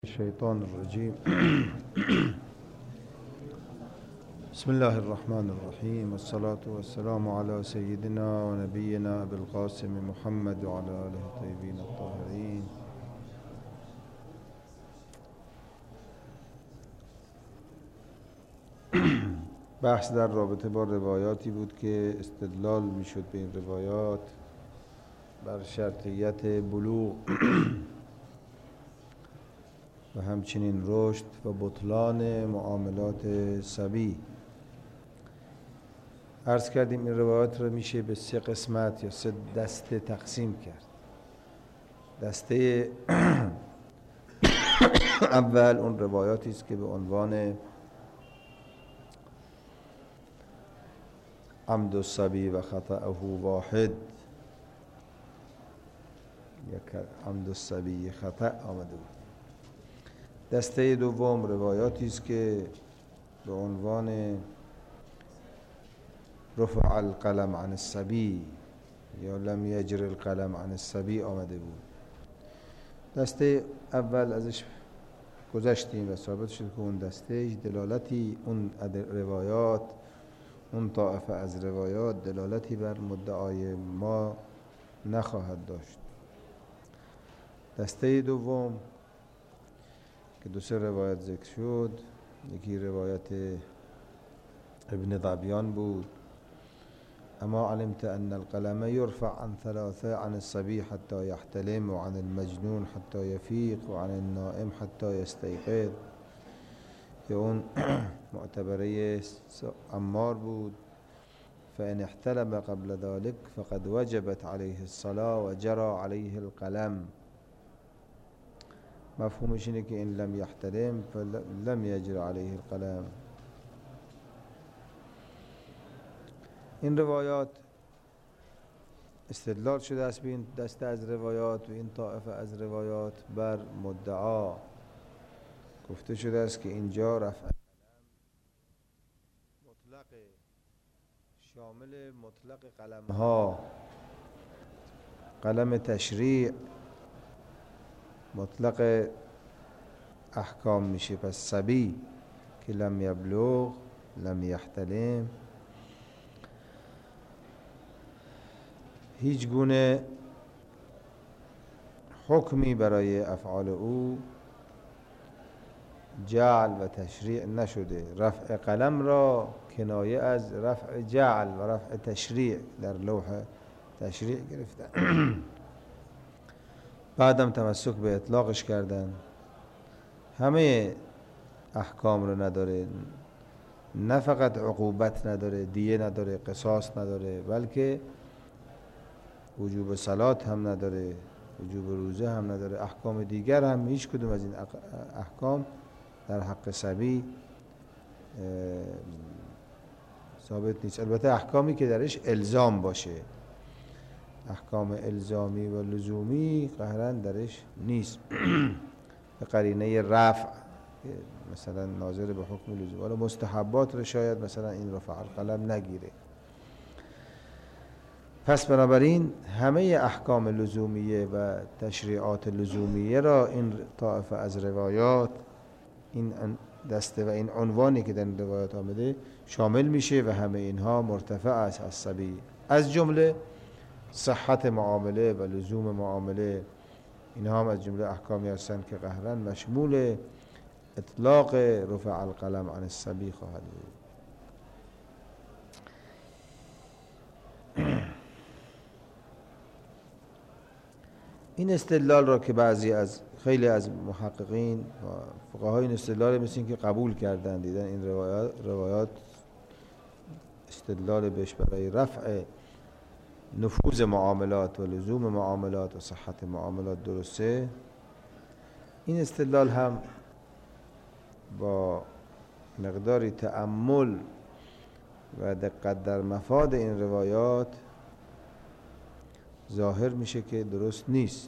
الشيطان الرجيم بسم الله الرحمن الرحيم والصلاة والسلام على سيدنا ونبينا أبي القاسم محمد وعلى آله الطيبين الطاهرين. بحث در رابطه با روایاتی بود که استدلال میشد به این روایات بر شرطیت بلوغ و همچنین رشد و بطلان معاملات صبی. عرض کردیم این روایات رو میشه به 3 قسمت یا 3 دسته تقسیم کرد. دسته اول اون روایاتی است که به عنوان عمد الصبی و خطأه واحد یا عمد الصبی خطأ آمده بود. دسته دوم روایاتی است که به عنوان رفع القلم عن الصبی یا لم یجر القلم عن الصبی آمده بود. دسته اول ازش گذشتیم و ثابت شد که اون دسته دلالتی اون روایات اون طائفه از روایات دلالتی بر مدعای ما نخواهد داشت. دسته دوم که 2 روایت ذکر شد، یکی روایت ابن ظبیان بود: اما علمت ان القلم يرفع عن 3 عن الصبي حتى يحتلم وعن المجنون حتى يفيق وعن النائم حتى يستيقظ، که اون معتبره عمار بود. فإن احتلم قبل ذلك فقد وجبت عليه الصلاة وجرى عليه القلم. مفهومش اینه که این لم یحتلم فلم یجر علیه القلم. این روایات استدلال شده است به این دسته از روایات و این طائفه از روایات بر مدعا. گفته شده است که اینجا رفع مطلق شامل مطلق قلم ها، قلم تشریع مطلق احکام میشه. پس صبی که لم یبلغ لم یحتلم هیچ گونه حکمی برای افعال او جعل و تشریع نشده. رفع قلم را کنایه از رفع جعل و رفع تشریع در لوح تشریع گرفتن. بعدم تمسک به اطلاقش کردن. همه احکام رو نداره، نه فقط عقوبت نداره، دیه نداره، قصاص نداره، بلکه وجوب صلات هم نداره، وجوب روزه هم نداره، احکام دیگر هم هیچ کدوم از این احکام در حق صبی ثابت نیست. البته احکامی که درش الزام باشه، احکام الزامی و لزومی قهرن درش نیست به قرینه رفع مثلا ناظر به حکم لزوم. حالا مستحبات رو شاید مثلا این رفع القلم نگیره. پس بنابراین همه احکام لزومیه و تشریعات لزومیه را این طائفه از روایات، این دسته و این عنوانی که در این روایات آمده شامل میشه و همه اینها مرتفع است از صبی، از جمله صحت معامله و لزوم معامله. اینها هم از جمله احکامی هستند که قهرن مشمول اطلاق رفع القلم عن الصبی خواهد بود. این استدلال را که خیلی از محققین و فقهای این استدلال مثل این که قبول کردن، دیدن این روایات استدلال بهش برای رفع نفوذ معاملات و لزوم معاملات و صحت معاملات درسته. این استدلال هم با مقداری تأمل و دقت در مفاد این روایات ظاهر میشه که درست نیست.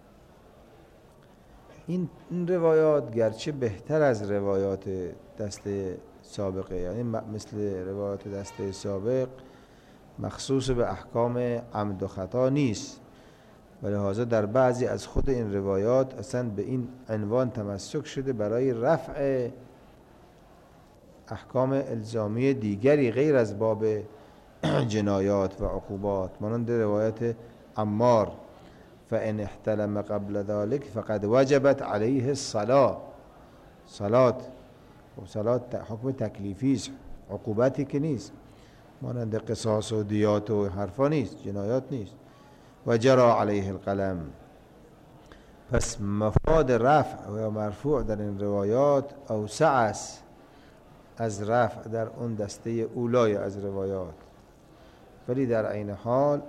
این روایات گرچه بهتر از روایات دسته سابقه، یعنی مثل روایات دسته سابق مخصوص به احکام عمد و خطا نیست، و لحاظا در بعضی از خود این روایات اصلا به این عنوان تمسک شده برای رفع احکام الزامی دیگری غیر از باب جنایات و عقوبات، مانند روایت عمار فإن احتلم قبل ذلك فقد وجبت عليه الصلاة. صلاة حکم تکلیفی است، عقوبتی که نیست، مانند قصاص و دیات و حرفا نیست، جنایات نیست. و جرا علیه القلم. پس مفاد رفع و مرفوع در این روایات اوسع است از رفع در اون دسته اولای از روایات، ولی در عین حال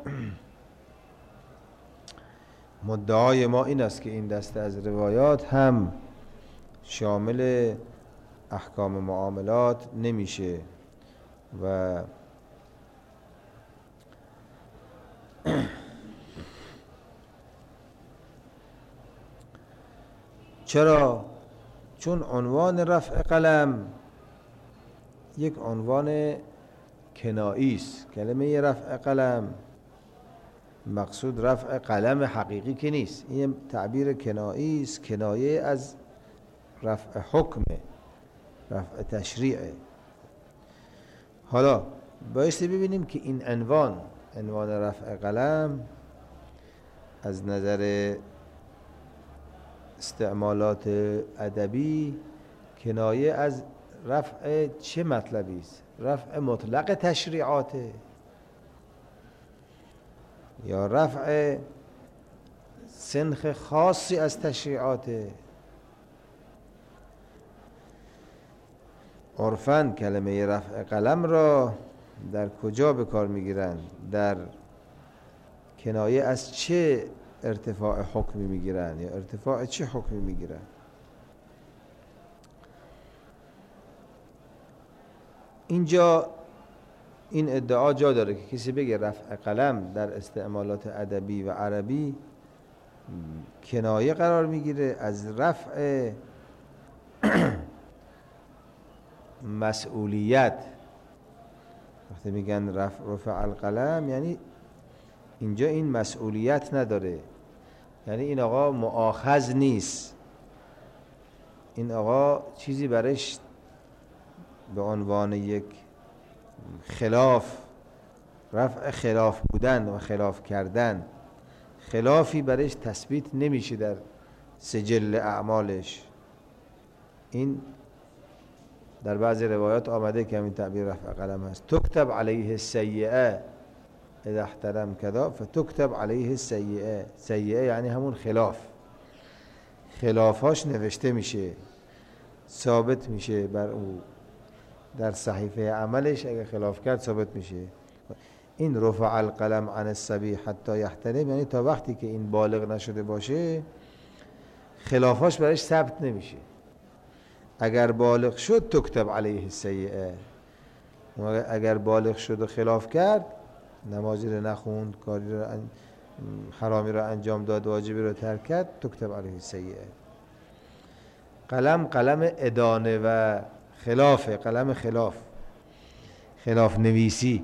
مدعای ما این است که این دسته از روایات هم شامل احکام معاملات نمیشه و چرا؟ چون عنوان رفع قلم یک عنوان کنایی است. کلمه رفع قلم مقصود رفع قلم حقیقی که نیست، این تعبیر کنایی است، کنایه از رفع حکم، رفع تشریعه. حالا بایستی ببینیم که این عنوان رفع قلم از نظر استعمالات ادبی کنایه از رفع چه مطلبی است؟ رفع مطلق تشریعاته یا رفع سنخ خاصی از تشریعاته؟ عرفاً کلمه رفع قلم را در کجا به کار میگیرند؟ در کنایه از چه ارتفاع حکمی میگیرند یا ارتفاع چه حکمی میگیرند؟ اینجا این ادعا جا داره که کسی بگه رفع قلم در استعمالات ادبی و عربی کنایه قرار میگیره از رفع مسئولیت. وقتی میگن رفع القلم یعنی اینجا این مسئولیت نداره، یعنی این آقا مؤاخذ نیست، این آقا چیزی برش به عنوان یک خلاف، رفع خلاف بودن و خلاف کردن، خلافی برش تثبیت نمیشه در سجل اعمالش. این در بعضی روایات آمده که همین تعبیر رفع قلم هست. تکتب علیه السیئه اذا احترم کذا فتکتب علیه السیئه. سیئه یعنی همون خلافاش نوشته میشه، ثابت میشه بر او در صحیفه عملش، اگه خلاف کرد ثابت میشه. این رفع القلم عن الصبی حتی یحتلم یعنی تا وقتی که این بالغ نشده باشه خلافاش برش ثبت نمیشه. اگر بالغ شد تکتب علیه السیئه، اگر بالغ شد و خلاف کرد، نمازی رو نخوند، کاری رو حرامی رو انجام داد، واجبی رو ترک کرد، تکتب علیه السیئه. قلم ادانه و خلافه، قلم خلاف نویسی.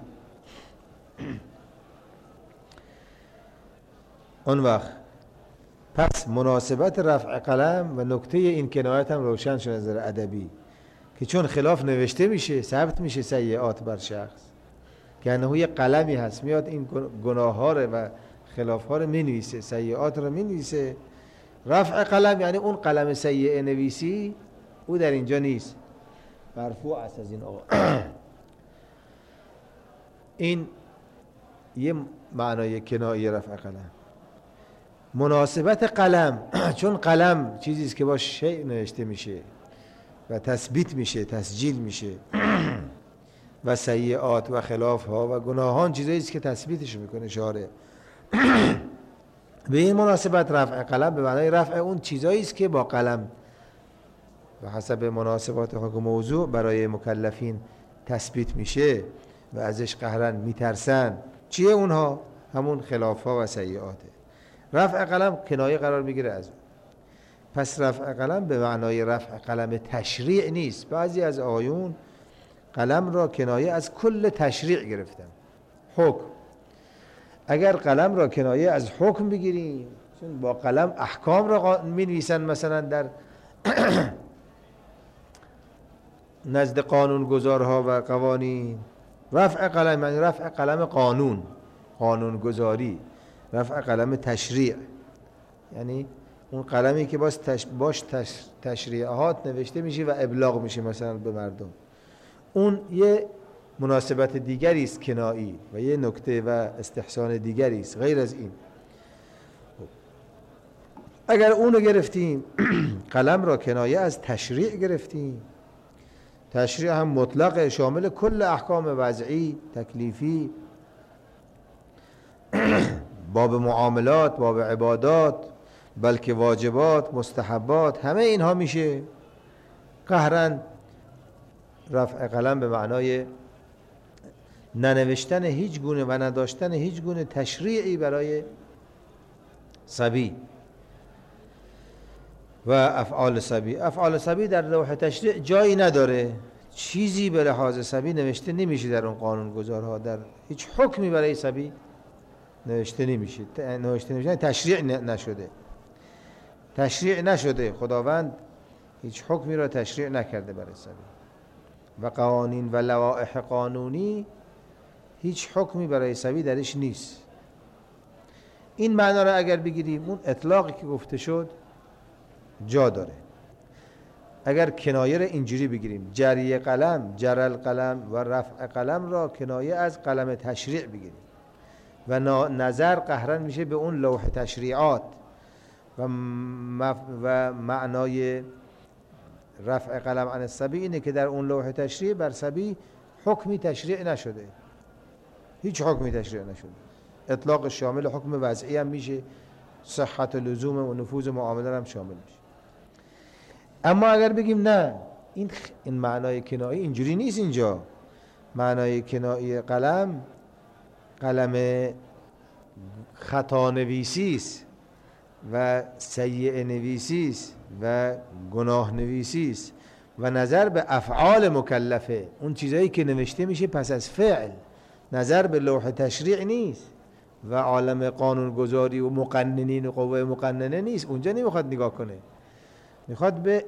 اون وقت پس مناسبت رفع قلم و نکته این کنایت هم روشن شد از نظر ادبی که چون خلاف نوشته میشه ثبت میشه سیئات بر شخص، که انه یه قلمی هست میاد این گناه ها و خلاف ها رو مینویسه، سیئات رو مینویسه. رفع قلم یعنی اون قلم سیئه نویسی او در اینجا نیست، مرفوع است از این آقا. این یه معنای کنایی رفع قلم. مناسبت قلم چون قلم چیزی است که با شیء نوشته میشه و تثبیت میشه، تسجیل میشه و سیئات و خلاف ها و گناهان چیزایی است که تثبیتش میکنه شارع. به این مناسبت رفع قلم به معنای رفع اون چیزایی است که با قلم و حسب مناسبات حکم موضوع برای مکلفین تثبیت میشه و ازش قهرن میترسن. چیه اونها؟ همون خلاف ها و سیئاته. رفع قلم کنایه قرار میگیره از اون. پس رفع قلم به معنای رفع قلم تشریع نیست. بعضی از آیون قلم را کنایه از کل تشریع گرفتن، حکم. اگر قلم را کنایه از حکم بگیریم، چون با قلم احکام را می نویسن مثلا در نزد قانونگذارها و قوانین. رفع قلم یعنی رفع قلم قانون، قانونگذاری، رفع قلم تشریع، یعنی اون قلمی که باش تشریعات نوشته میشه و ابلاغ میشه مثلا به مردم. اون یه مناسبت دیگری است کنایی و یه نکته و استحسان دیگری است غیر از این. اگر اونو گرفتیم قلم را کنایه از تشریع گرفتیم، تشریع هم مطلق شامل کل احکام وضعی، تکلیفی، باب معاملات، باب عبادات، بلکه واجبات، مستحبات، همه اینها میشه. قهرن رفع قلم به معنای ننوشتن هیچ گونه و نداشتن هیچ گونه تشریعی برای صبی و افعال صبی. افعال صبی در لوح تشریع جایی نداره، چیزی به لحاظ صبی نوشته نمیشه در اون قانونگذارها، در هیچ حکمی برای صبی نوشته نمیشه. تشریع نشده، تشریع نشده. خداوند هیچ حکمی را تشریع نکرده برای صبی و قوانین و لوائح قانونی هیچ حکمی برای صبی درش نیست. این معنا را اگر بگیریم، اون اطلاقی که گفته شد جا داره. اگر کنایه را اینجوری بگیریم، جری قلم، جرل قلم و رفع قلم را کنایه از قلم تشریع بگیریم و نظر قهرن میشه به اون لوح تشریعات و معنای رفع قلم عن الصبی اینه که در اون لوح تشریع بر صبی حکمی تشریع نشده، هیچ حکمی تشریع نشده. اطلاق شامل حکم وضعی هم میشه، صحت و لزوم و نفوذ معامله هم شامل میشه. اما اگر بگیم نه، این معنای کنایی اینجوری نیست، اینجا معنای کنایی قلم خطا نویسی است و سیئ نویسی است و گناه نویسی است و نظر به افعال مکلفه، اون چیزایی که نوشته میشه پس از فعل، نظر به لوح تشریع نیست و عالم قانونگذاری و مقننین و قوه مقننه نیست. اونجا نمیخواد نگاه کنه، میخواد به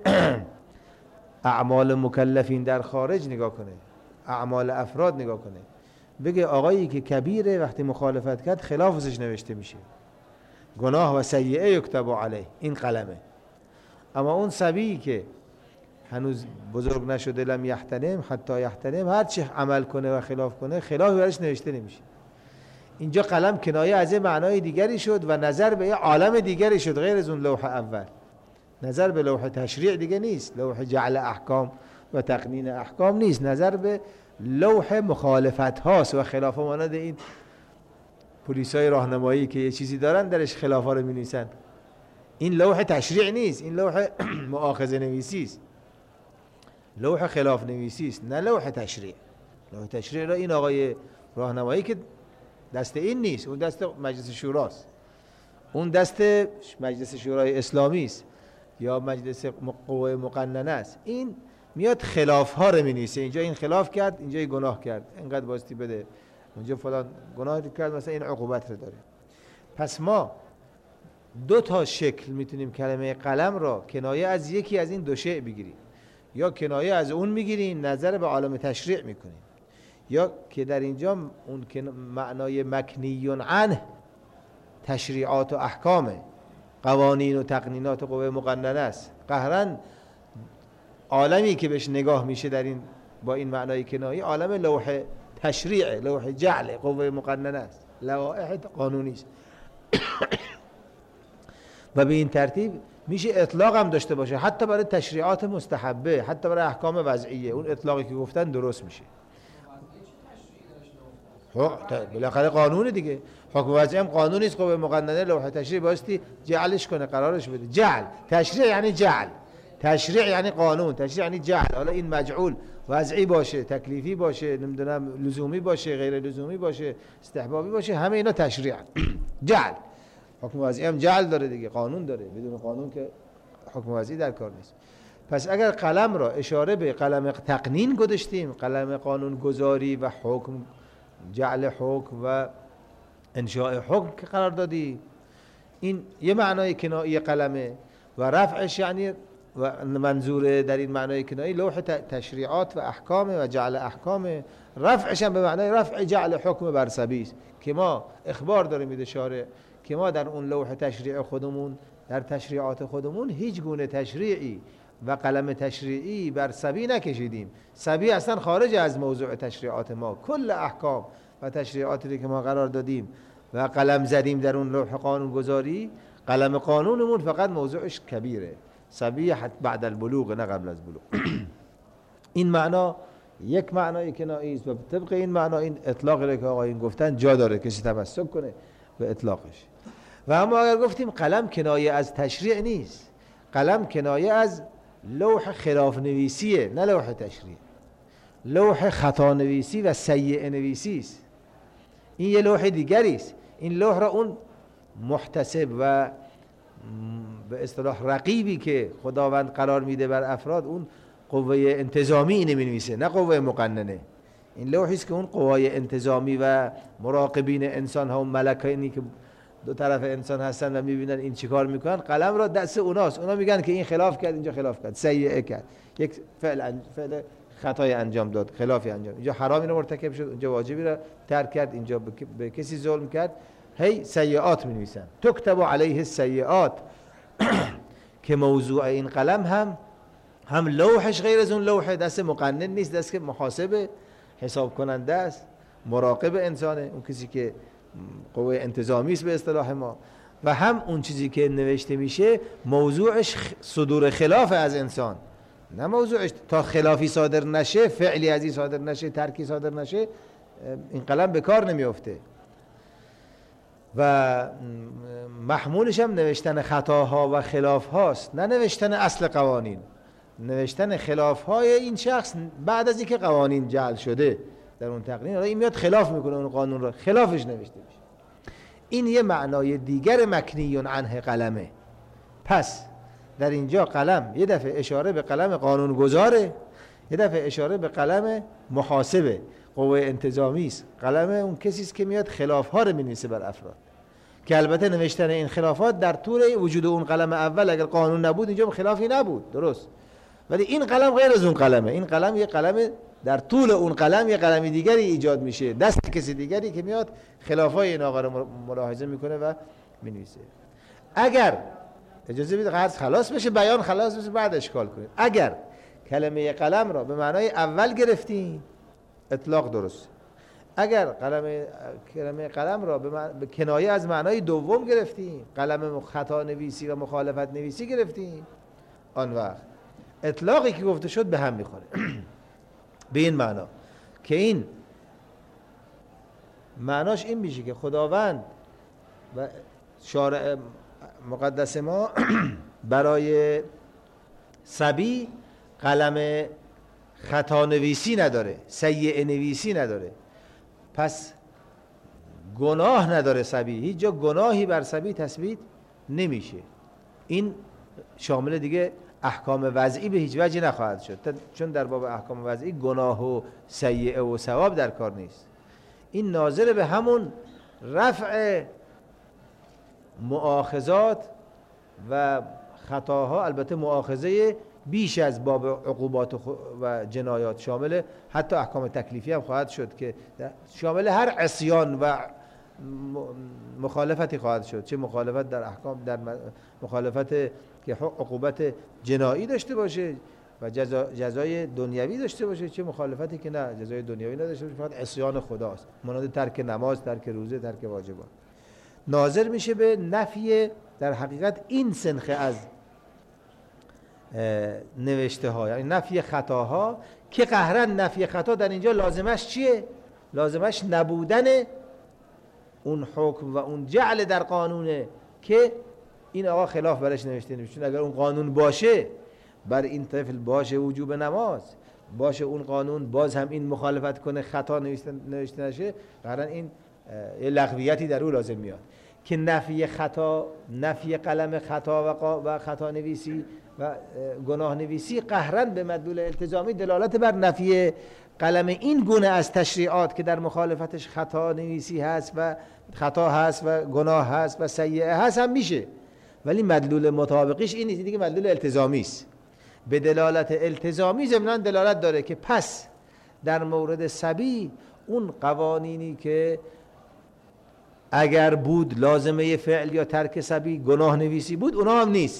اعمال مکلفین در خارج نگاه کنه، اعمال افراد نگاه کنه. بگه آقایی که کبیره وقتی مخالفت کرد خلافش نوشته میشه، گناه و سیئه یکتب علیه، این قلمه. اما اون صبی که هنوز بزرگ نشده، لم یحتلم حتی یحتلم، هر چی عمل کنه و خلاف کنه خلافی برش نوشته نمیشه. اینجا قلم کنایه از معنای دیگری شد و نظر به یه عالم دیگری شد غیر از اون لوح اول. نظر به لوح تشریع دیگه نیست، لوح جعل احکام و تقنین احکام نیست، نظر به لوح مخالفت هاست و خلاف مانند این پلیسای راهنمایی که یه چیزی دارن درش خلاف ها رو می نویسن. این لوح تشریع نیست، این لوح مؤاخذه نویسی است، لوح خلاف نویسی است، نه لوح تشریع. لوح تشریع را این آقای راهنمایی که دست این نیست، اون دست مجلس شوراست، اون دست مجلس شورای اسلامی است یا مجلس قوه مقننه است. این میاد خلاف ها رو می‌نویسه، اینجا این خلاف کرد، اینجا این گناه کرد، اینقدر باستی بده، اونجا فلان گناه کرد، مثلا این عقوبت رو داره. پس ما دو تا شکل میتونیم کلمه قلم را کنایه از یکی از این دو شیء بگیریم، یا کنایه از اون میگیریم نظر به عالم تشریع میکنیم، یا که در اینجا اون که معنای مکنی عنه تشریعات و احکامه، قوانین و تقنینات و قوه مقننه است. قهرن عالمی که بهش نگاه میشه در این با این معنای کنایه عالم لوح تشریع، لوح جعل، قوه مقننه است، لوائح قانونی است. و به این ترتیب میشه اطلاق هم داشته باشه، حتی برای تشریعات مستحبه، حتی برای احکام وضعیه، اون اطلاقی که گفتن درست میشه. بالاخره قانون دیگه، حکم وضعی هم قانونی است، قوه مقننه لوح تشریع باستی جعلش کنه، قرارش بده. جعل، تشریع یعنی جعل، تشریع یعنی قانون، تشریع یعنی جعل. حالا این مجعول وضعی باشه، تکلیفی باشه، نمیدونم لزومی باشه، غیر لزومی باشه، استحبابی باشه، همه اینا تشریع. جعل، حکم وضعی هم جعل داره دیگه، قانون داره، بدون قانون که حکم وضعی در کار نیست. پس اگر قلم را اشاره به قلم تقنین گذاشتیم، قلم قانون گذاری و حکم، جعل حکم و انشاء حکم که قرار دادی. این یه معنای کنایی قلمه و رفعش یعنی و منظور در این معنای کنایی لوح تشریعات و احکام و جعل احکام. رفعش هم به معنای رفع جعل حکم بر سبی که ما اخبار داره میده شارع که ما در اون لوح تشریع خودمون، در تشریعات خودمون هیچ گونه تشریعی و قلم تشریعی بر سبی نکشیدیم. سبی اصلا خارج از موضوع تشریعات ما. کل احکام و تشریعاتی که ما قرار دادیم و قلم زدیم در اون لوح قانون گذاری، قلم قانونمون فقط موضوعش کبیره، سبی بعد البلوغ نه قبل از بلوغ. این معنا یک معنای کنایی است و طبق این معنا این اطلاقی که آقایون گفتن جا داره کسی تمسک کنه به اطلاقش. و اما اگر گفتیم قلم کنایه از تشریع نیست، قلم کنایه از لوح خلاف نویسیه، نه لوح تشریع. لوح خطا نویسی و سیئ نویسی است. این یه لوح دیگری است. این لوح را اون محتسب و به اصطلاح رقیبی که خداوند قرار میده بر افراد، اون قوه انتظامی اینو می‌نویسه نه قوه مقننه. این لوحی است که اون قوای انتظامی و مراقبین انسان ها و ملکانی که دو طرف انسان هستن و میبینن این چیکار میکنن، قلم را دست اوناست. اونا میگن که این خلاف کرد، اینجا خلاف کرد، سیئه کرد، یک فعل خطای انجام داد، خلافی انجام، اینجا حرامی رو مرتکب شد، اینجا واجبی رو ترک کرد، اینجا به کسی ظلم کرد. هی سیئات می‌نویسن. تكتب علیه السیئات که موضوع این قلم هم لوحش غیر از اون لوح دست مقنن نیست، دست که محاسب حساب کننده است، مراقب انسانه، اون کسی که قوه انتظامی است به اصطلاح ما. و هم اون چیزی که نوشته میشه موضوعش صدور خلاف از انسان، نه موضوعش تا خلافی صادر نشه، فعلی ازی صادر نشه، ترکی صادر نشه، این قلم به کار نمیفته. و محمولش هم نوشتن خطاها و خلاف هاست، نه نوشتن اصل قوانین. نوشتن خلاف های این شخص بعد از اینکه قوانین جعل شده در اون تقنین، این میاد خلاف میکنه اون قانون را، خلافش نوشته میشه. این یه معنای دیگر مکنی عنه قلمه. پس در اینجا قلم یه دفعه اشاره به قلم قانون گذاره، یه دفعه اشاره به قلم محاسبه، قوه انتظامی است. قلم اون کسی است که میاد خلاف ها رو مینویسه بر افراد، که البته نوشتن این خلافات در طول وجود اون قلم اول اگر قانون نبود اینجا خلافی نبود، درست، ولی این قلم غیر از اون قلمه. این قلم یه قلم در طول اون قلم یه قلم دیگری ایجاد میشه، دست کسی دیگری که میاد خلافای این آقا رو ملاحظه میکنه و مینویسه. اگر اجازه بدید قرض خلاص بشه، بیان خلاص بشه، بعد اشکال کنید. اگر کلمه قلم را به معنای اول گرفتیم اطلاق درست. اگر کلمه قلم را به کنایه از معنای دوم گرفتیم، قلم خطا نویسی و مخالفت نویسی گرفتیم، آن وقت اطلاقی که گفته شد به هم میخوره. به این معنا که این معناش این میشه که خداوند و شارع مقدس ما برای صبی قلم خطا نویسی نداره، سیئ نویسی نداره، پس گناه نداره صبی، هیچ جا گناهی بر صبی تثبیت نمیشه. این شامل دیگه احکام وضعی به هیچ وجه نخواهد شد، چون در باب احکام وضعی گناه و سیئه و ثواب در کار نیست. این ناظر به همون رفع مؤاخذات و خطاها، البته مؤاخذه بیش از باب عقوبات و جنایات، شامل حتی احکام تکلیفی هم خواهد شد که شامل هر عصیان و مخالفتی خواهد شد، چه مخالفت در احکام، در مخالفت که عقوبت جنایی داشته باشه و جزای دنیوی داشته باشه، چه مخالفتی که نه جزای دنیوی نداشته باشه، فقط عصیان خداست، مانند ترک نماز، ترک روزه، ترک واجبات. ناظر میشه به نفی در حقیقت این سنخه از نوشته ها، یعنی نفی خطاها، که قهرن نفی خطا در اینجا لازمش چیه؟ لازمش نبودن اون حکم و اون جعل در قانونه که این آقا خلاف برش نوشته نمیشه. چون اگر اون قانون باشه بر این طفل باشه وجوب نماز، باشه اون قانون باز هم این مخالفت کنه، خطا نوشته نشه، قهرن این یه لغویتی در او لازم میاد که نفی خطا، نفی قلم خطا و خطا نویسی و گناه نویسی قهراً به مدلول التزامی دلالت بر نفی قلم این گونه از تشریعات که در مخالفتش خطا نویسی هست و خطا هست و گناه هست و سیئه هست هم میشه، ولی مدلول مطابقیش این نیست، دیگه مدلول التزامی است. به دلالت التزامی ضمناً دلالت داره که پس در مورد صبی اون قوانینی که اگر بود لازمه فعل یا ترک صبی گناه نویسی بود اونا هم نیست.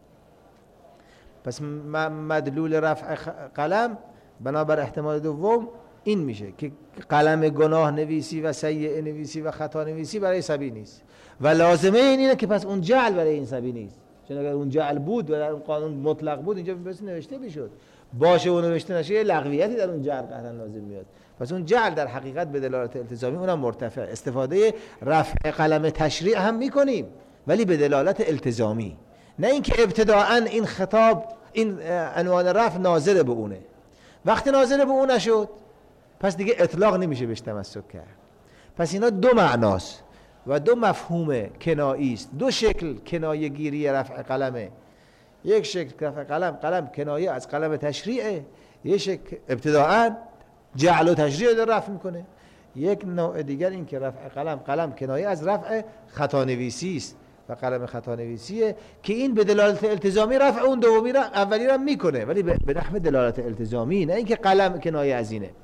پس مدلول رفع قلم بنابر احتمال دوم این میشه که قلم گناه نویسی و سیئه نویسی و خطا نویسی برای صبی نیست و لازمه اینه که پس اون جعل برای این صبی نیست، چون اگر اون جعل بود و در اون قانون مطلق بود اینجا بس نوشته میشد، باشه و نوشته نشه یه لغویتی در اون جعل قطعا لازم میاد. پس اون جعل در حقیقت به دلالت التزامی اونم مرتفع، استفاده رفع قلم تشریع هم میکنیم ولی به دلالت التزامی، نه اینکه ابتداءً این خطاب این عنوان رفع ناظر به اونه، وقتی ناظر به اون نشد پس دیگه اطلاق نمیشه بهش تمسک کرد. پس اینا دو معناست و دو مفهوم کنایی است، دو شکل کنایه گیری رفع قلمه. یک شکل رفع قلم کنایه از قلم تشریعه، یک شکل ابتداءً جعل و تشریع رو رفع میکنه، یک نوع دیگر این که رفع قلم کنایه از رفع خطا نویسی است و قلم خطا نویسیه که این به دلالت التزامی رفع اون دومی را اولی را میکنه ولی به نحو دلالت التزامی، نه اینکه قلم کنایه از اینه.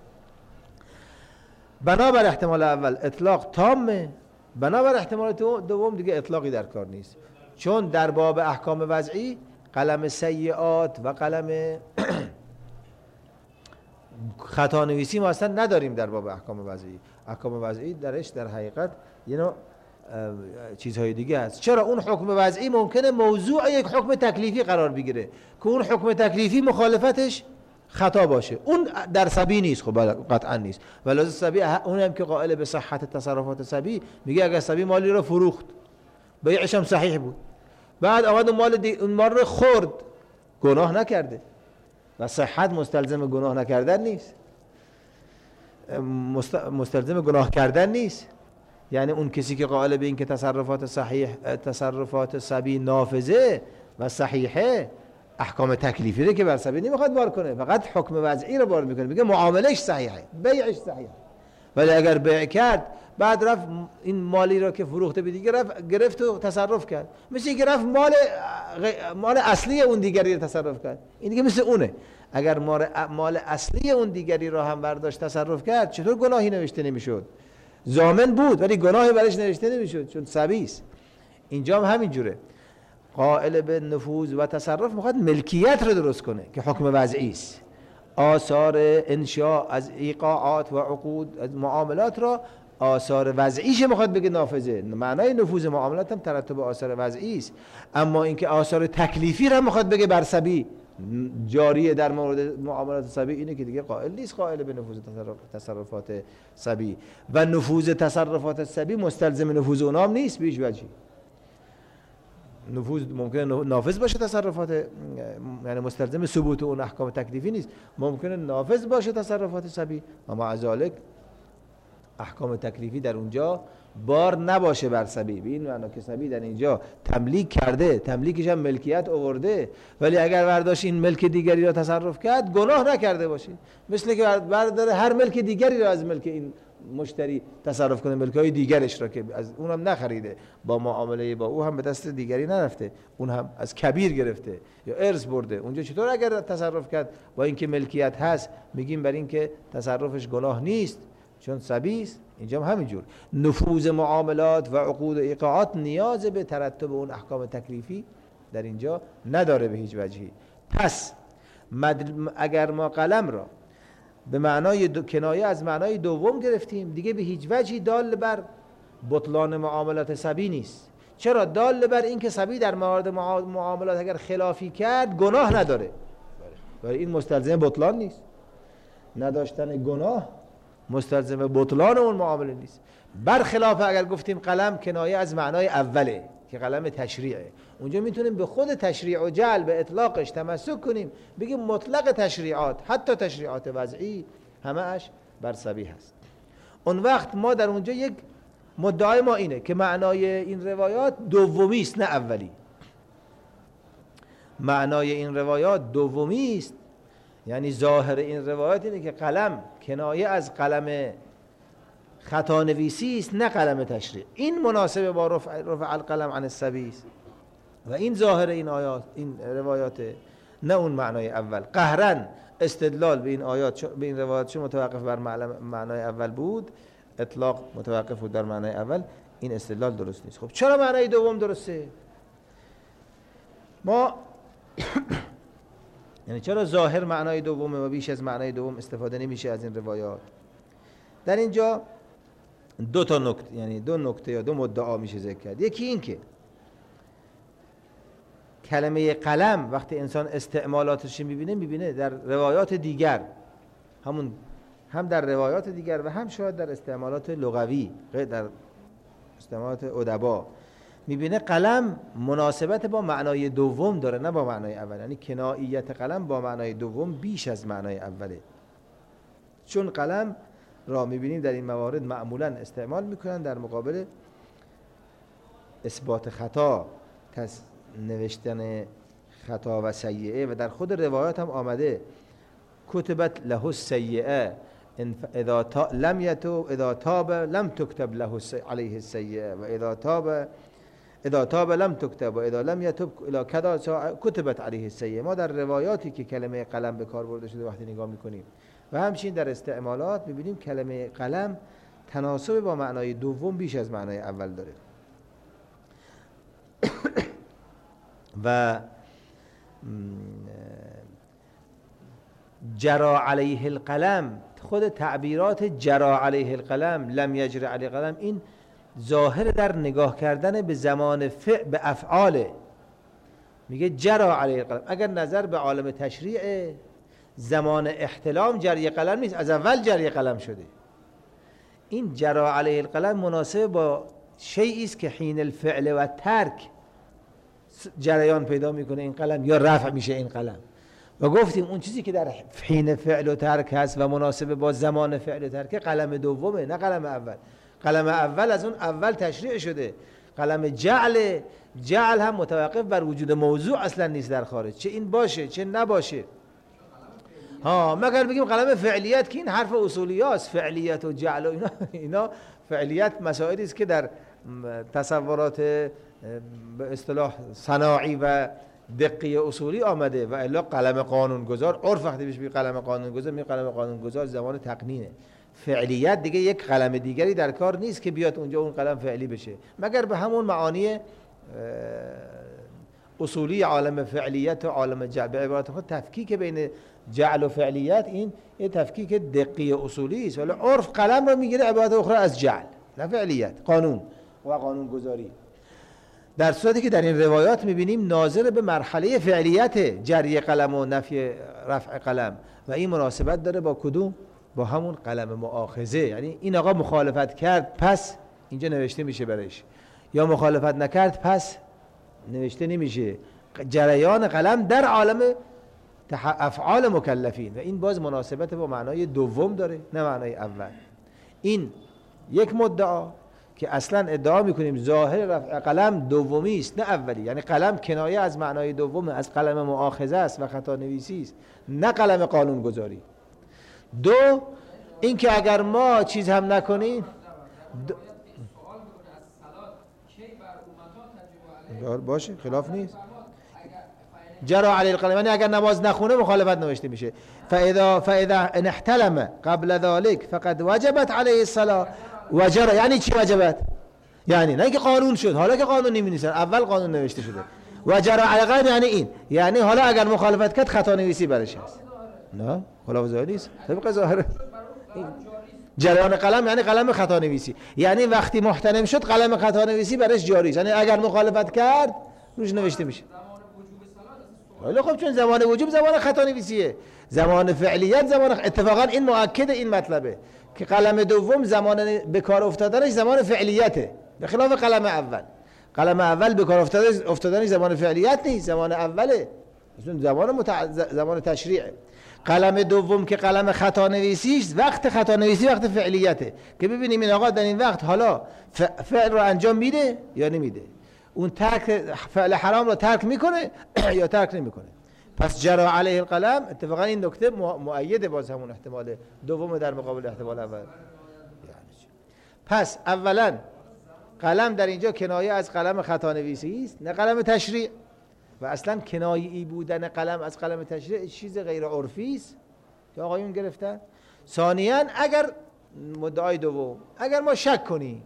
بنابر احتمال اول اطلاق تامه، بنابر احتمال دوم دیگه اطلاقی در کار نیست، چون در باب احکام وضعی قلم سیئات و قلم خطا نویسی ما اصلا نداریم در باب احکام وضعی. احکام وضعی درش در حقیقت یه نوع چیزهای دیگه است. چرا اون حکم وضعی ممکنه موضوع یک حکم تکلیفی قرار بگیره که اون حکم تکلیفی مخالفتش خطا باشه، اون در صبی نیست، خب قطعا نیست. ولازم صبی اون هم که قائل به صحت تصرفات صبی میگه اگر صبی مالی رو فروخت بیعش هم صحیح بود، بعد آمد اون مال رو خورد گناه نکرده و صحت مستلزم گناه نکردن نیست، مستلزم گناه کردن نیست. یعنی اون کسی که قائل به این که تصرفات صبی نافذه و صحیحه احکام تکلیفی رو که بر صبی نمیخواد بار کنه، فقط حکم وضعی رو بار میکنه، میگه معاملش صحیحه بیعش صحیحه. ولی اگر بیع کرد بعد رفت این مالی رو که فروخته به دیگه رفت گرفت و تصرف کرد، مثل اینکه رفت مال اصلی اون دیگری رو تصرف کرد، این دیگه مثل اونه. اگر مال اصلی اون دیگری رو هم برداشت تصرف کرد چطور گناهی نوشته نمیشد؟ ضامن بود ولی گناهی برش نوشته نمیشد چون صبی است. اینجا هم همین جوره، قائل به نفوذ و تصرف میخواد ملکیت رو درست کنه که حکم وضعی است. آثار انشاء از ایقاعات و عقود از معاملات را آثار وضعیش میخواد بگه نافذه، معنای نفوذ معاملات هم ترتب آثار وضعی است. اما اینکه آثار تکلیفی را میخواد بگه بر صبی جاریه در مورد معاملات صبی، اینه که دیگه قائل نیست قائل به نفوذ تصرفات صبی و نفوذ تصرفات صبی مستلزم نفوذ اونام نیست بیش وجهی. نفوذ ممکنه نافذ باشه تصرفات، یعنی مستلزم ثبوت اون احکام تکلیفی نیست، ممکنه نافذ باشه تصرفات صبی و مع ذلک احکام تکلیفی در اونجا بار نباشه بر صبی. به این معنی که صبی در اینجا تملیک کرده، تملیکش هم ملکیت آورده، ولی اگر برداشت این ملک دیگری را تصرف کرد گناه نکرده باشه، مثل که برداره هر ملک دیگری را از ملک این مشتری تصرف کنه، ملکای دیگرش را که از اونم نخریده، با معامله با او هم به دست دیگری نرفته، اون هم از کبیر گرفته یا ارث برده، اونجا چطور اگر تصرف کرد با اینکه ملکیت هست میگیم بر اینکه تصرفش گناه نیست چون صبی است. اینجا هم همینجور نفوذ معاملات و عقود و ایقاعات نیاز به ترتب اون احکام تکلیفی در اینجا نداره به هیچ وجهی. پس اگر ما قلم را به معنای کنایه از معنای دوم گرفتیم دیگه به هیچ وجهی دال بر بطلان معاملات صبی نیست. چرا؟ دال بر این که صبی در مورد معاملات اگر خلافی کرد گناه نداره، ولی این مستلزم بطلان نیست. نداشتن گناه مستلزم بطلان اون معامله نیست. برخلاف اگر گفتیم قلم کنایه از معنای اوله که قلم تشریعه، اونجا میتونیم به خود تشریع و جعل به اطلاقش تمسک کنیم، بگیم مطلق تشریعات حتی تشریعات وضعی همه اش بر صبی هست. اون وقت ما در اونجا یک مدعای ما اینه که معنای این روایات دومی است نه اولی. معنای این روایات دومی است، یعنی ظاهر این روایات اینه که قلم کنایه از قلم خطا نویسی است نه قلم تشریع. این مناسب با رفع القلم عن الصبی است و این ظاهر این آیات، این روایات، نه اون معنای اول. قهرا استدلال به این آیات، به این روایات چون متوقف بر معنای اول بود، اطلاق متوقف بود در معنای اول، این استدلال درست نیست. خب چرا معنای دوم درسته؟ ما یعنی چرا ظاهر معنای دومه و بیش از معنای دوم استفاده نمیشه از این روایات؟ در اینجا دو تا نکته، یعنی دو نکته یا دو مدعا میشه ذکر کرد. یکی این که کلمه قلم وقتی انسان استعمالاتش میبینه در روایات دیگر، هم در روایات دیگر و هم شاید در استعمالات لغوی، در استعمالات ادبا میبینه قلم مناسبت با معنای دوم داره نه با معنای اول. یعنی کناییت قلم با معنای دوم بیش از معنای اوله، چون قلم را میبینیم در این موارد معمولا استعمال میکنن در مقابل اثبات خطا، نوشتن خطا و سیئه، و در خود روایات هم آمده کتبت له السیئه اذا لم یتوب اذا تاب لم تكتب له علیه السیئه و اذا تاب لم تكتب و اذا لم یتوب الی کذا کتبت علیه السیئه. ما در روایاتی که کلمه قلم به کار برده شده وقتی نگاه میکنیم و همچنین در استعمالات میبینیم کلمه قلم تناسب با معنای دوم بیش از معنای اول داره. و جرا علیه القلم، خود تعبیرات جرا علیه القلم، لم یجر علیه القلم، این ظاهر در نگاه کردن به زمان به افعاله. میگه جرا علیه القلم، اگر نظر به عالم تشریع زمان احتلام جری قلم نیست، از اول جری قلم شده. این جرا علیه القلم مناسب با شیئی است که حین الفعل و ترک جریان پیدا میکنه این قلم یا رفع میشه این قلم. و گفتیم اون چیزی که در حین فعل و ترک هست و مناسب با زمان فعل و ترک قلم دومه نه قلم اول. قلم اول از اون اول تشریع شده. قلم جعل هم متوقف بر وجود موضوع اصلا نیست در خارج، چه این باشه چه نباشه. مگر بگیم قلم فعلیت که این حرف اصولی هست، فعلیت و جعل و اینا فعلیت مسائلی است که در تصورات به اصطلاح صناعی و دقی اصولی آمده و الا قلم قانونگذار، عرف وقتی بهش میگه قلم قانونگذار، میگه قلم قانونگذار زمان تقنینه. فعلیت دیگه یک قلم دیگری در کار نیست که بیاد اونجا اون قلم فعلی بشه، مگر به همون معانی اصولی عالم فعلیت و عالم جعل. به عبارت خود تفکیک بین جعل و فعلیت این یه تفکیک دقی اصولی است، ولی عرف قلم رو میگیره عبارت اخرى از جعل، نه فعلیت، قانون و قانونگذاری. در صورتی که در این روایات میبینیم ناظر به مرحله فعلیت جری قلم و نفی رفع قلم، و این مناسبت داره با کدوم؟ با همون قلم مؤاخذه. یعنی این آقا مخالفت کرد پس اینجا نوشته میشه برش، یا مخالفت نکرد پس نوشته نمیشه. جریان قلم در عالم افعال مکلفین و این باز مناسبت با معنای دوم داره نه معنای اول. این یک مدعا که اصلا ادعا میکنیم ظاهر رفع قلم دومی است نه اولی، یعنی قلم کنایه از معنای دوم، از قلم مؤاخذه است و خطا نویسی است نه قلم قانون گذاری. دو، این که اگر ما چیز هم نکنیم باشه خلاف نیست. جرا علی القلم یعنی اگر نماز نخونه مخالفت نوشته میشه. فاذا احتلم قبل ذلك فقد وجبت علیه الصلاه وجرا. یعنی چی وجبت؟ یعنی نه که قانون شد، حالا که قانون نمی‌نویسن، اول قانون نوشته شده. وجرا علی القلم یعنی این، یعنی حالا اگر مخالفت کرد خطا نویسی برش هست. نه خلاف ظاهر نیست، طبق ظاهر جریان قلم یعنی قلم خطا نویسی، یعنی وقتی محتلم شد قلم خطا نویسی برش جاری است، یعنی اگر مخالفت کرد روش نوشته میشه. ولی خب چون زمان وجوب زمان خطا نویسیه، زمان فعلیت زمان اتفاقا این مؤکد این مطلبه که قلم دوم زمان به کار افتادنش زمان فعلیته، به خلاف قلم اول. قلم اول به کار افتادنش زمان فعلیت نیست، زمان اوله، زمان تشریعه. قلم دوم که قلم خطا نویسیش وقت خطا نویسی وقت فعلیته، که ببینیم این آقا در این وقت حالا فعل رو انجام میده یا نمیده. اون ترک فعل حرام رو ترک میکنه یا ترک نمیکنه. پس جرى علیه القلم، اتفاقا این نکته مؤید باز همون احتمال دوم در مقابل احتمال اول. پس اولا قلم در اینجا کنایه از قلم خطا نویسی است، نه قلم تشریع. و اصلا کنایه‌ای بودن قلم از قلم تشریع چیز غیر عرفی است که آقایون گرفتن. ثانیاً اگر مدعای دوم، اگر ما شک کنیم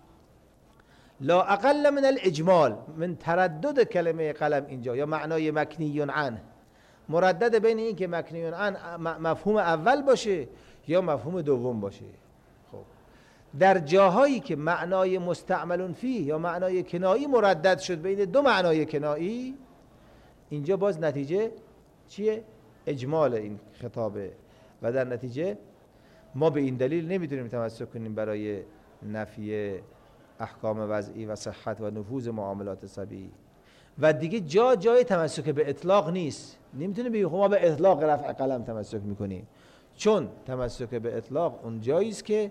لا اقل من الاجمال، من تردد کلمه قلم اینجا یا معنای مکنی عنه، مردد بین این که مکنی عنه مفهوم اول باشه یا مفهوم دوم باشه. خب در جاهایی که معنای مستعمل فیه یا معنای کنایی مردد شد بین دو معنای کنایی، اینجا باز نتیجه چیه؟ اجمال این خطابه. و در نتیجه ما به این دلیل نمیتونیم تمسک کنیم برای نفی احکام وضعی و صحت و نفوذ معاملات طبیعی. و دیگه جای تمسک به اطلاق نیست. نمیتونیم بگیم خب ما به اطلاق رفع قلم تمسک میکنیم، چون تمسک به اطلاق اون جایی است که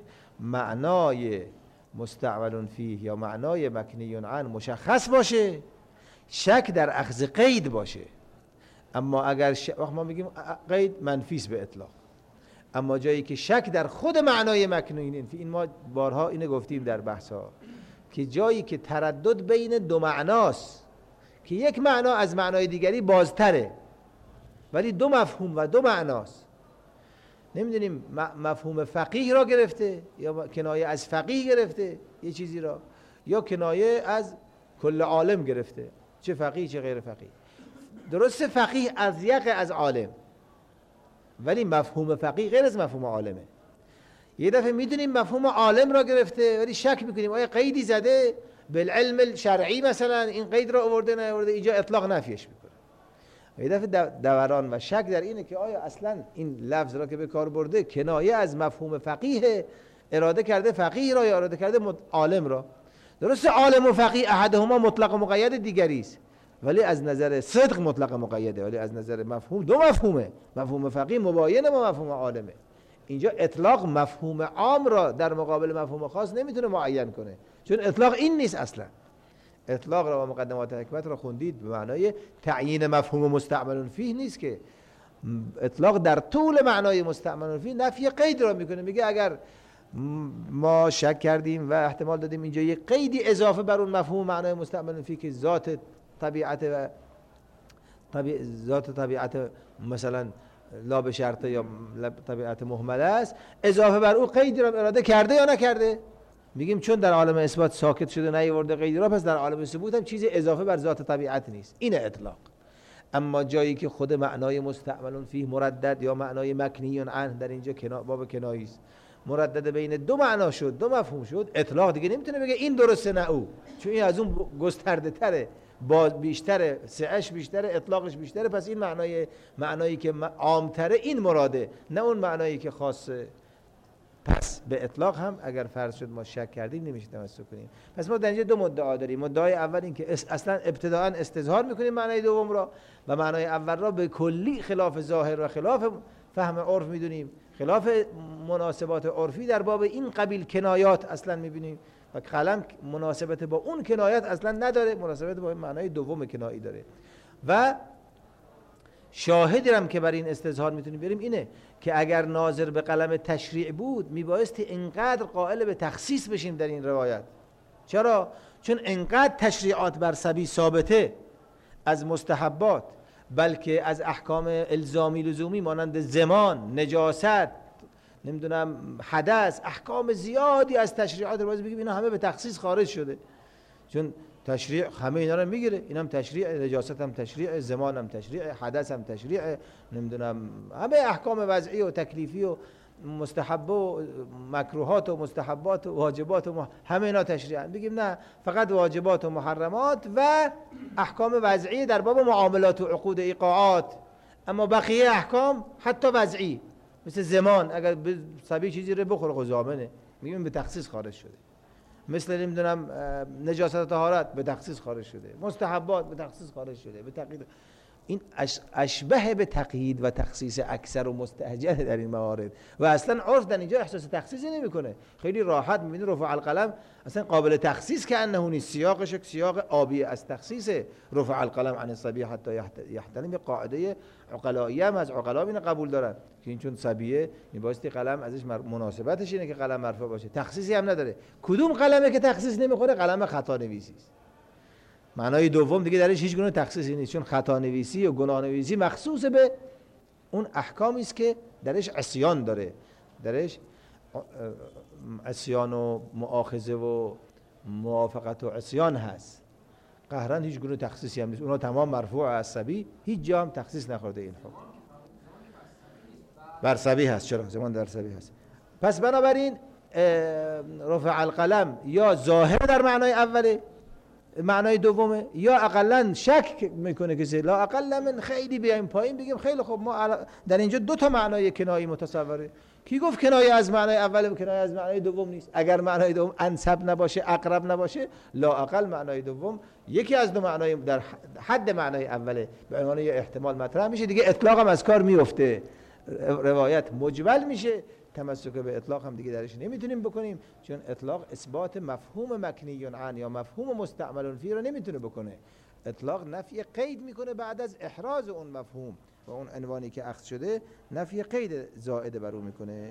معنای مستعمل فیه یا معنای مکنی عنه مشخص باشه، شک در اخذ قید باشه. اما اگر وقت ما میگیم قید منفیس به اطلاق، اما جایی که شک در خود معنای مکنون فی، این ما بارها اینو گفتیم در بحثا که جایی که تردد بین دو معناست که یک معنا از معنای دیگری بازتره ولی دو مفهوم و دو معناست، نمیدونیم مفهوم فقیه را گرفته یا کنایه از فقیه گرفته یه چیزی را، یا کنایه از کل عالم گرفته، چه فقیه چه غیر فقیه. درسته فقیه از یک از عالم، ولی مفهوم فقیه غیر از مفهوم عالمه. یه دفعه میدونیم مفهوم عالم را گرفته ولی شک میکنیم آیا قیدی زده بالعلم الشرعی، مثلا این قید را آورده نه آورده، اینجا اطلاق نفیش میکنه. یه دفعه دوران و شک در اینه که آیا اصلا این لفظ را که به کار برده کنایه از مفهوم فقیه، اراده کرده فقیه را یا اراده کرده عالم را. درسته عالم و فقیه احدهما مطلق و مقید دیگری است، ولی از نظر صدق مطلق مقیده، ولی از نظر مفهوم دو مفهومه. مفهوم فقیه مباینه با مفهوم عالمه. اینجا اطلاق مفهوم عام را در مقابل مفهوم خاص نمیتونه معین کنه، چون اطلاق این نیست. اصلا اطلاق را و مقدمات حکمت را خوندید به معنای تعیین مفهوم مستعمل فیه نیست، که اطلاق در طول معنای مستعمل فیه نفی قید را میکنه. میگه اگر ما شک کردیم و احتمال دادیم اینجا یک قیدی اضافه بر اون مفهوم معنای مستعمل فیه که ذات طبیعت مثلا لا به شرطه یا طبیعت مهمله است، اضافه بر او قیدی را اراده کرده یا نکرده، میگیم چون در عالم اثبات ساکت شده نیاورده قیدی را، پس در عالم ثبوت هم چیزی اضافه بر ذات طبیعت نیست. این اطلاق. اما جایی که خود معنای مستعمل فیه مردد یا معنای مکنی عنه در اینجا باب کنایی است، مردد بین دو معنا شد، دو مفهوم شد، اطلاق دیگه نمیتونه بگه این درسته نه او، چون این از اون گسترده تره، بیشتره، سعش بیشتره، اطلاقش بیشتره. پس این معنایی که عامتره این مراده، نه اون معنایی که خاصه. پس به اطلاق هم اگر فرض شد ما شک کردیم نمیشه تمسک کنیم. پس ما در اینجا دو مدعا داریم. مدعای اول این که اصلا ابتداء استظهار میکنیم معنای دوم را، و معنای اول را به کلی خلاف ظاهر و خلاف فهم عرف میدونیم، خلاف مناسبات عرفی در باب این قبیل کنایات اصلا میبینیم، و قلم مناسبت با اون کنایات اصلا نداره، مناسبت با معنای دوم کنایی داره. و شاهدی هم که بر این استظهار میتونیم بریم اینه که اگر ناظر به قلم تشریع بود میبایستی اینقدر قائل به تخصیص بشیم در این روایت. چرا؟ چون اینقدر تشریعات بر سبیل ثابته از مستحبات، بلکه از احکام الزامی لزومی مانند زمان، نجاست، نمیدونم حدث، احکام زیادی از تشریعات رو باز بگیم اینا همه به تخصیص خارج شده، چون تشریع همه اینا رو میگیره. اینم تشریع، نجاست هم تشریع، زمان هم تشریع، حدث هم تشریع، نمیدونم همه احکام وضعی و تکلیفی و مستحب و مکروهات و مستحبات و واجبات و همه اینا تشریع. بگیم نه، فقط واجبات و محرمات و احکام وضعی در باب معاملات و عقود ایقاعات، اما بقیه احکام حتی وضعی مثل زمان، اگر سبی چیزی رو بخوره قضامنه، میگیم به تخصیص خارج شده. مثل نمیدونم نجاست طهارت به تخصیص خارج شده، مستحبات به تخصیص خارج شده، به تقیید. این اشبه به تقیید و تخصیص اکثر و مستهجن در این موارد و اصلا عرف در اینجا احساس تخصیصی نمیکنه. خیلی راحت میبینید رفع القلم اصلا قابل تخصیص که انه نیست، سیاقش سیاق آبی از تخصیص. رفع القلم عن الصبی حتی یحتلم، یه قاعده عقلایی هم از عقلا اینو قبول دارن که این چون صبیه این بایستی قلم ازش مناسبتش اینه که قلم مرفوع باشه، تخصیصی هم نداره. کدوم قلمه که تخصیص نمیخوره؟ قلم خطا نویسی است. معنای دوم دیگه درش هیچ گونه تخصیصی نیست، چون خطا نویسی و گناه نویسی مخصوص به اون احکامی است که درش عصیان داره، درش عصیان و مؤاخذه و موافقت و عصیان هست. قهرن هیچ گونه تخصیصی هم نیست، اونا تمام مرفوع از صبی، هیچ جا هم تخصیص نخورده این حکم. بر صبی هست، چرا؟ زمان در صبی هست. پس بنابراین رفع القلم یا ظاهر در معنای اوله، معنای دومه، یا اقلا شک میکنه کسی لا اقل من خیلی بیایم پایین بگیم خیلی خب ما در اینجا دو تا معنای کنایی متصوره. کی گفت کنایه از معنای اول و کنایه از معنای دوم نیست؟ اگر معنای دوم انسب نباشه، اقرب نباشه، لا اقل معنای دوم یکی از دو معنای در حد معنای اوله به عنوان یه احتمال مطرح میشه، دیگه اطلاق هم از کار میفته، روایت مجمل میشه، تمسک به اطلاق هم دیگه درش نمیتونیم بکنیم، چون اطلاق اثبات مفهوم مکنی عن یا مفهوم مستعمل فی رو نمیتونه بکنه. اطلاق نفی قید میکنه بعد از احراز اون مفهوم و اون عنوانی که اخذ شده، نفی قید زائد بر اون میکنه.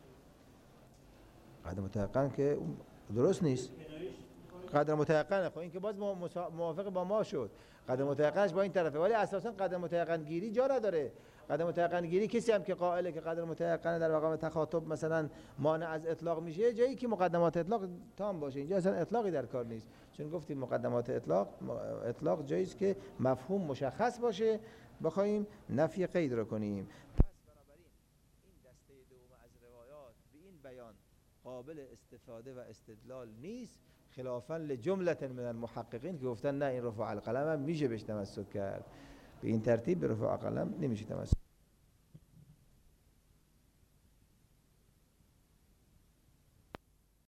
قدر متيقن که درست نیست. قدر متيقن خب این که باز موافق با ما شد، قدر متيقنش با این طرفه، ولی اساسا قدر متيقن گیری جا نداره. قدر متيقن گیری کسی هم که قائله که قدر متيقن در مقام تخاطب مثلا مانع از اطلاق میشه، جایی که مقدمات اطلاق تام باشه. اینجا اصلا اطلاقی در کار نیست، چون گفتیم مقدمات اطلاق جایی است که مفهوم مشخص باشه بخوایم نفی قید رو کنیم. پس بنابراین این دسته دوم از روایات به این بیان قابل استفاده و استدلال نیست، خلافاً لجمله من المحققین که گفتن نه این رفع القلم هم میشه بهش تمسک کرد. به این ترتیب به رفع القلم نمیشه تمسک.